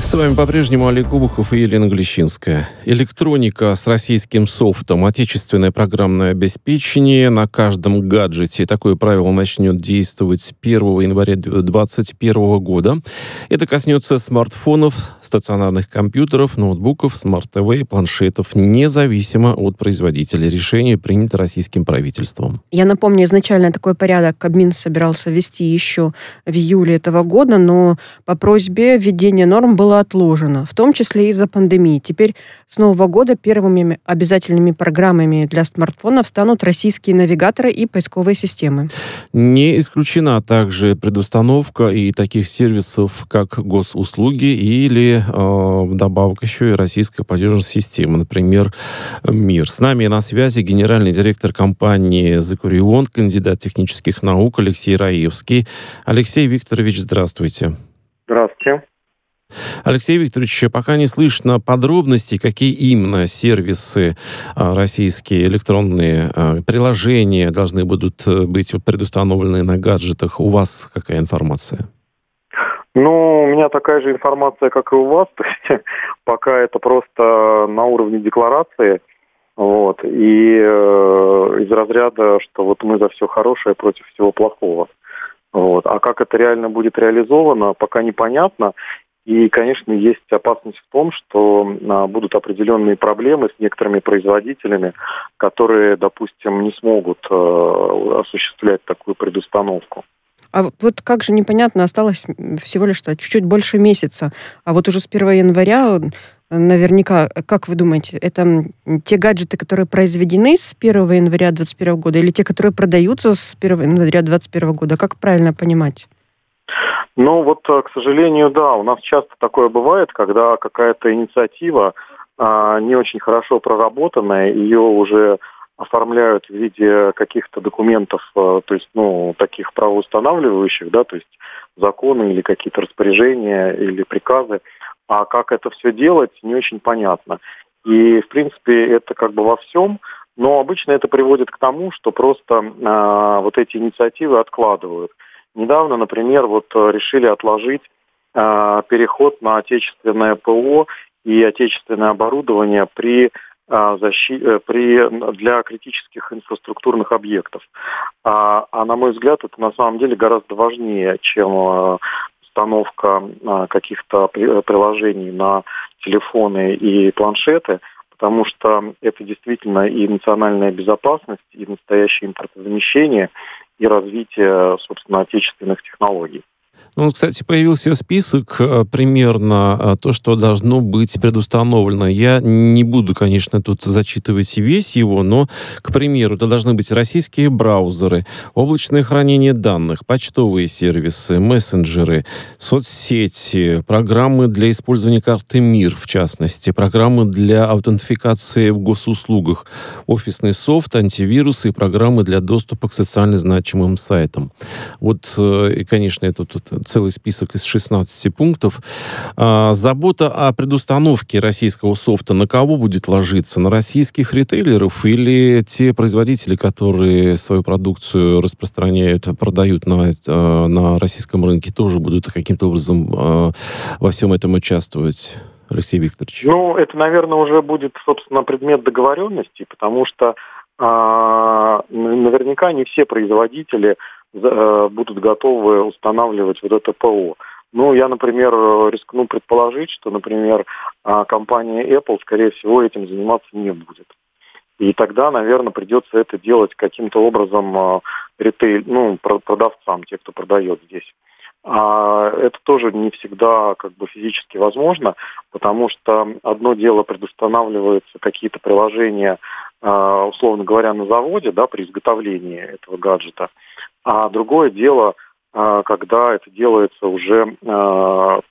С вами по-прежнему Олег Обухов и Елена Глещинская. Электроника с российским софтом, отечественное программное обеспечение на каждом гаджете. Такое правило начнет действовать с 1 января 2021 года. Это коснется смартфонов, стационарных компьютеров, ноутбуков, смарт-ТВ и планшетов, независимо от производителя. Решение принято российским правительством. Я напомню, изначально такой порядок Кабмин собирался ввести еще в июле этого года, но по просьбе введение норм было отложено, в том числе и из-за пандемии. Теперь с нового года первыми обязательными программами для смартфонов станут российские навигаторы и поисковые системы. Не исключена также предустановка и таких сервисов, как госуслуги или вдобавок еще и российская платежная система, например, МИР. С нами на связи генеральный директор компании «Закурион», кандидат технических наук Алексей Раевский. Алексей Викторович, здравствуйте. Здравствуйте. Алексей Викторович, пока не слышно подробностей, какие именно сервисы российские электронные приложения должны будут быть предустановлены на гаджетах. У вас какая информация? Ну, у меня такая же информация, как и у вас. То есть пока это просто на уровне декларации. Вот. И из разряда, что вот мы за все хорошее против всего плохого. Вот. А как это реально будет реализовано, пока непонятно. И, конечно, есть опасность в том, что будут определенные проблемы с некоторыми производителями, которые, допустим, не смогут осуществлять такую предустановку. А вот как же непонятно, осталось всего лишь чуть-чуть больше месяца. А вот уже с 1 января, наверняка, как вы думаете, это те гаджеты, которые произведены с 1 января 2021 года, или те, которые продаются с 1 января 2021 года? Как правильно понимать? Ну вот, к сожалению, да, у нас часто такое бывает, когда какая-то инициатива не очень хорошо проработанная, ее уже оформляют в виде каких-то документов, то есть, таких правоустанавливающих, да, то есть законы или какие-то распоряжения или приказы, а как это все делать, не очень понятно. И, в принципе, это как бы во всем, но обычно это приводит к тому, что просто вот эти инициативы откладывают. Недавно, например, решили отложить переход на отечественное ПО и отечественное оборудование для критических инфраструктурных объектов. А на мой взгляд, это на самом деле гораздо важнее, чем установка каких-то приложений на телефоны и планшеты, потому что это действительно и национальная безопасность, и настоящее импортозамещение, и развитие, собственно, отечественных технологий. Кстати, появился список примерно то, что должно быть предустановлено. Я не буду, конечно, тут зачитывать весь его, но, к примеру, это должны быть российские браузеры, облачное хранение данных, почтовые сервисы, мессенджеры, соцсети, программы для использования карты МИР, в частности, программы для аутентификации в госуслугах, офисный софт, антивирусы и программы для доступа к социально значимым сайтам. И, конечно, это тут целый список из 16 пунктов. Забота о предустановке российского софта на кого будет ложиться? На российских ритейлеров или те производители, которые свою продукцию распространяют, продают на российском рынке, тоже будут каким-то образом во всем этом участвовать? Алексей Викторович. Это, наверное, уже будет, собственно, предмет договоренности, потому что наверняка не все производители будут готовы устанавливать вот это ПО. Я, например, рискну предположить, что, например, компания Apple, скорее всего, этим заниматься не будет. И тогда, наверное, придется это делать каким-то образом продавцам, те, кто продает здесь. А это тоже не всегда физически возможно, потому что одно дело предустанавливаются какие-то приложения, условно говоря, на заводе, да, при изготовлении этого гаджета, а другое дело, когда это делается уже в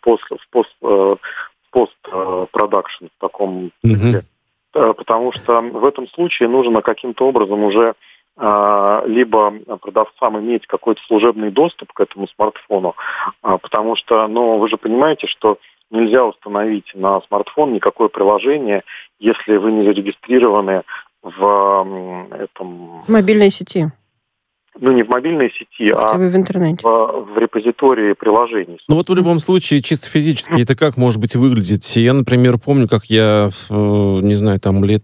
пост-продакшн в таком смысле. Потому что в этом случае нужно каким-то образом уже либо продавцам иметь какой-то служебный доступ к этому смартфону, потому что, вы же понимаете, что нельзя установить на смартфон никакое приложение, если вы не зарегистрированы в мобильной сети. не в мобильной сети, а в интернете, в репозитории приложений. Ну вот в любом случае, чисто физически, это как может быть выглядеть? Я, например, помню, как я, не знаю, там лет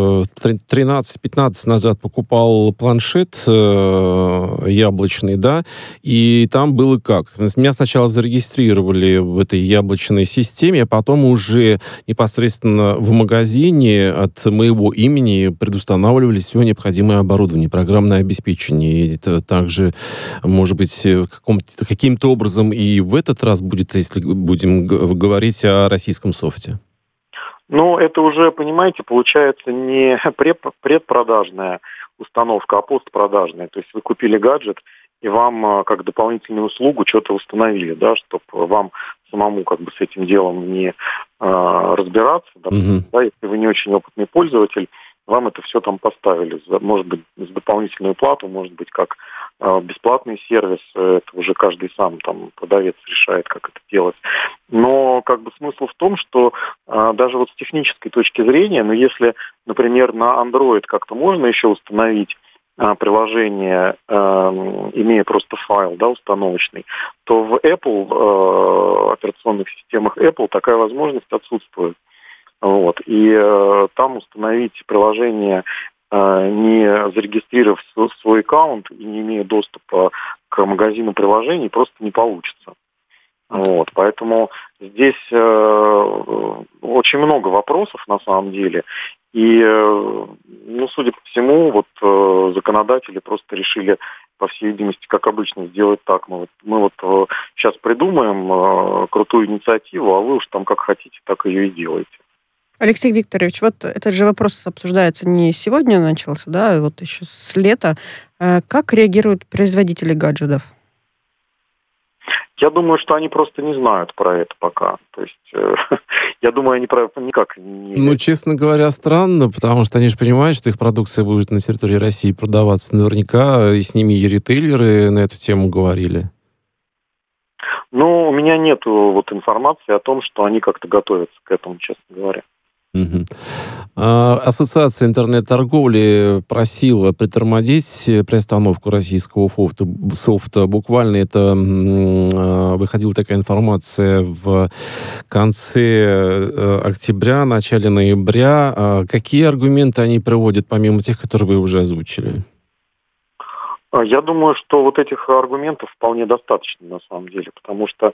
13-15 назад покупал планшет яблочный, да, и там было как? Меня сначала зарегистрировали в этой яблочной системе, а потом уже непосредственно в магазине от моего имени предустанавливали все необходимое оборудование, программное обеспечение. И это также, может быть, каким-то образом и в этот раз будет, если будем говорить о российском софте? Ну, это уже, понимаете, получается не предпродажная установка, а постпродажная. То есть вы купили гаджет, и вам как дополнительную услугу что-то установили, да, чтобы вам самому как бы с этим делом не разбираться. Да, да, если вы не очень опытный пользователь, вам это все там поставили. Может быть, с дополнительную плату, может быть, как бесплатный сервис. Это уже каждый сам там продавец решает, как это делать. Но как бы смысл в том, что даже вот с технической точки зрения, ну если, например, на Android как-то можно еще установить приложение, имея просто файл, да, установочный, то в Apple, операционных системах Apple такая возможность отсутствует. Вот. И там установить приложение, не зарегистрировав свой аккаунт и не имея доступа к магазину приложений, просто не получится. Вот. Поэтому здесь очень много вопросов на самом деле. И, ну, судя по всему, вот законодатели просто решили, по всей видимости, как обычно, сделать так. Мы сейчас придумаем крутую инициативу, а вы уж там как хотите, так ее и делаете. Алексей Викторович, вот этот же вопрос обсуждается не сегодня начался, да, вот еще с лета. Как реагируют производители гаджетов? Я думаю, что они просто не знают про это пока. То есть, я думаю, они про это никак не... Ну, честно говоря, странно, потому что они же понимают, что их продукция будет на территории России продаваться. Наверняка и с ними и ритейлеры на эту тему говорили. Ну, у меня нет вот информации о том, что они как-то готовятся к этому, честно говоря. Угу. Ассоциация интернет-торговли просила притормозить приостановку российского софта. Буквально это выходила такая информация в конце октября, начале ноября. Какие аргументы они приводят, помимо тех, которые вы уже озвучили? Я думаю, что вот этих аргументов вполне достаточно на самом деле, потому что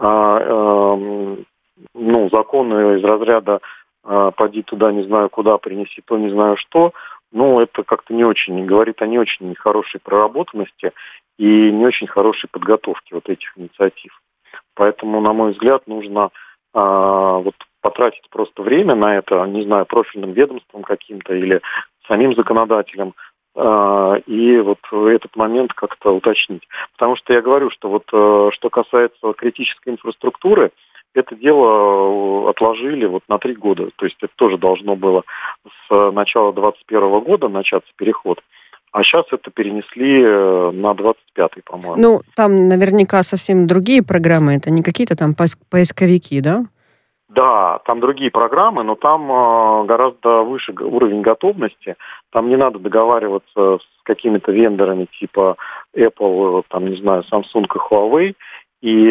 законы из разряда «поди туда, не знаю куда, принеси то, не знаю что», это как-то не очень, говорит о не очень хорошей проработанности и не очень хорошей подготовке вот этих инициатив. Поэтому, на мой взгляд, нужно потратить просто время на это, не знаю, профильным ведомством каким-то или самим законодателем, и вот этот момент как-то уточнить. Потому что я говорю, что вот что касается критической инфраструктуры, это дело отложили вот на 3 года. То есть это тоже должно было с начала 2021 года начаться переход. А сейчас это перенесли на 25-й, по-моему. Ну, там наверняка совсем другие программы. Это не какие-то там поисковики, да? Да, там другие программы, но там гораздо выше уровень готовности. Там не надо договариваться с какими-то вендорами типа Apple, там, не знаю, Samsung и Huawei. И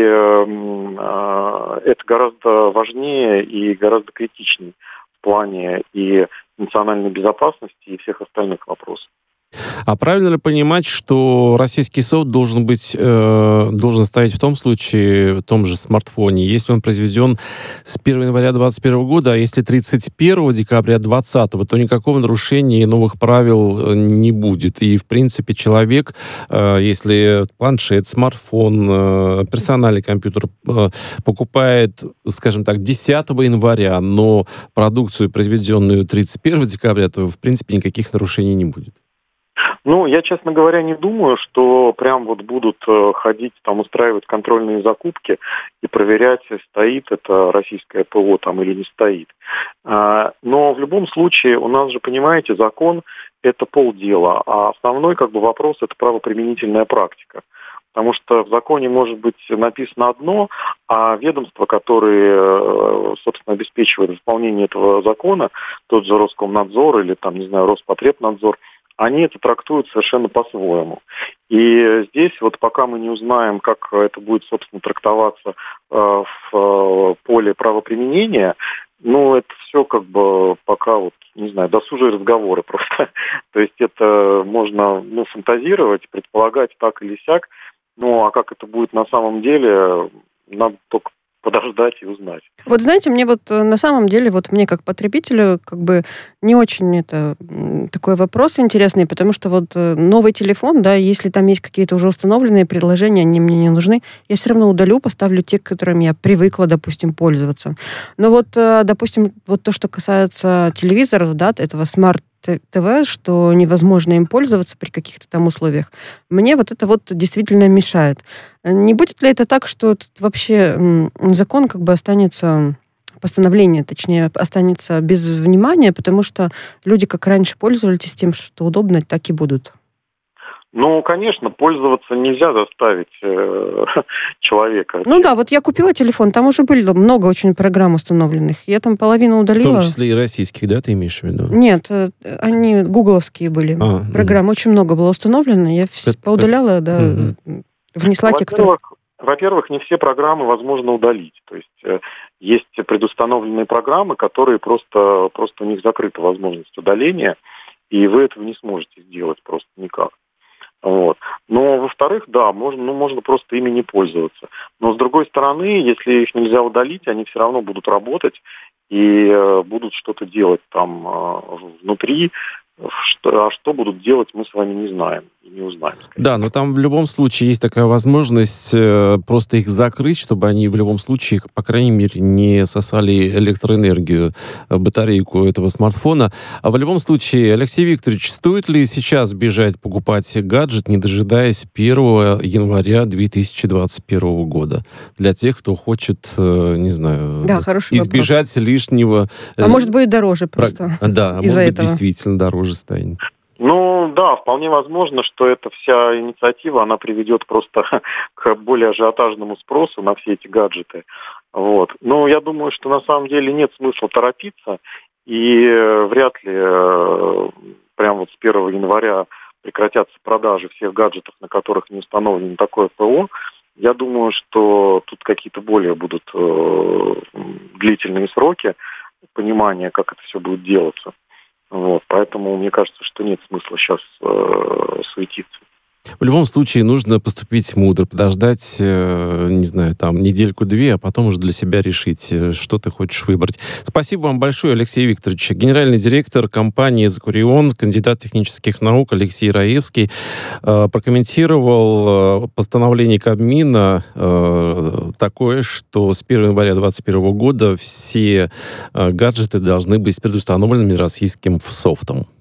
это гораздо важнее и гораздо критичнее в плане и национальной безопасности, и всех остальных вопросов. А правильно ли понимать, что российский софт должен стоять в том случае, в том же смартфоне, если он произведен с 1 января 2021 года, а если 31 декабря 2020, то никакого нарушения новых правил не будет. И, в принципе, человек, если планшет, смартфон, персональный компьютер покупает, скажем так, 10 января, но продукцию, произведенную 31 декабря, то, в принципе, никаких нарушений не будет. Я, честно говоря, не думаю, что прям вот будут ходить, там, устраивать контрольные закупки и проверять, стоит это российское ПО там или не стоит. Но в любом случае, у нас же, понимаете, закон – это полдела, а основной вопрос – это правоприменительная практика. Потому что в законе может быть написано одно, а ведомства, которые, собственно, обеспечивают выполнение этого закона, тот же Роскомнадзор или, там, не знаю, Роспотребнадзор, они это трактуют совершенно по-своему. И здесь вот пока мы не узнаем, как это будет, собственно, трактоваться в поле правоприменения, это все как бы пока не знаю, досужие разговоры просто. То есть это можно фантазировать, предполагать так или сяк, а как это будет на самом деле, надо только подождать и узнать. Вот знаете, мне на самом деле, мне как потребителю, не очень это такой вопрос интересный, потому что новый телефон, да, если там есть какие-то уже установленные приложения, они мне не нужны, я все равно удалю, поставлю те, которыми я привыкла, допустим, пользоваться. Но допустим, то, что касается телевизоров, да, этого смарт-ТВ, что невозможно им пользоваться при каких-то там условиях, мне это действительно мешает. Не будет ли это так, что вообще закон останется, постановление, точнее, останется без внимания, потому что люди, как раньше пользовались тем, что удобно, так и будут? Конечно, пользоваться нельзя заставить человека. Я купила телефон, там уже было много очень программ установленных. Я там половину удалила. В том числе и российских, да, ты имеешь в виду? Нет, они гугловские были. Программ очень много было установлено. Я поудаляла, внесла те, которые... Во-первых, не все программы возможно удалить. То есть есть предустановленные программы, которые просто у них закрыта возможность удаления, и вы этого не сможете сделать просто никак. Но, во-вторых, да, можно просто ими не пользоваться. Но, с другой стороны, если их нельзя удалить, они все равно будут работать и будут что-то делать там внутри. А что будут делать, мы с вами не знаем и не узнаем. Да, но там в любом случае есть такая возможность просто их закрыть, чтобы они в любом случае, по крайней мере, не сосали электроэнергию, батарейку этого смартфона. А в любом случае, Алексей Викторович, стоит ли сейчас бежать покупать гаджет, не дожидаясь 1 января 2021 года? Для тех, кто хочет, не знаю, избежать лишнего... А может быть, дороже просто. Да, может быть, действительно дороже станет. Да, вполне возможно, что эта вся инициатива, она приведет просто к более ажиотажному спросу на все эти гаджеты. Но я думаю, что на самом деле нет смысла торопиться, и вряд ли прямо с 1 января прекратятся продажи всех гаджетов, на которых не установлено такое ПО. Я думаю, что тут какие-то более будут длительные сроки понимания, как это все будет делаться. Поэтому мне кажется, что нет смысла сейчас суетиться. В любом случае нужно поступить мудро, подождать, не знаю, недельку-две, а потом уже для себя решить, что ты хочешь выбрать. Спасибо вам большое, Алексей Викторович. Генеральный директор компании «Эзокурион», кандидат технических наук Алексей Раевский прокомментировал постановление Кабмина такое, что с 1 января 2021 года все гаджеты должны быть предустановлены российским софтом.